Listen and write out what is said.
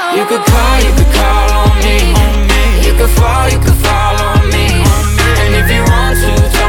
You could call on me. You could fall on me. And if you want to,